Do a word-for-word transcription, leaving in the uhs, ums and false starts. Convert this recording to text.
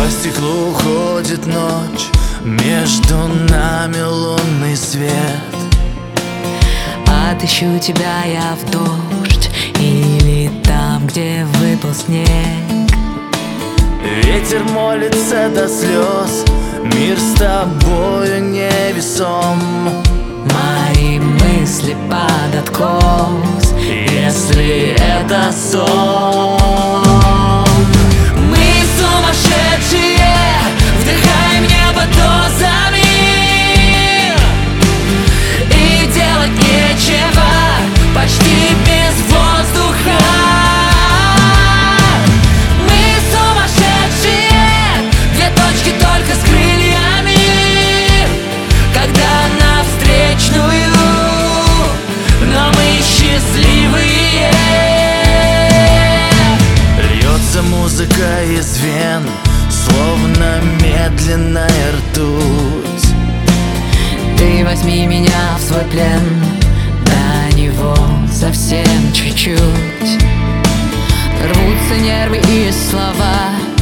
По стеклу ходит ночь, между нами лунный свет. Отыщу тебя я в дождь или там, где выпал снег. Ветер молится до слез, мир с тобою невесом. Мои мысли под откос, если это сон. Мы сумасшедшие, вдыхаем небо до зари, и делать нечего, почти без воздуха. Мы сумасшедшие, две точки только с крыльями, когда на встречную, но мы счастливые. Льется музыка из вен, словно медленная ртуть. Ты возьми меня в свой плен, до него совсем чуть-чуть. Рвутся нервы и слова,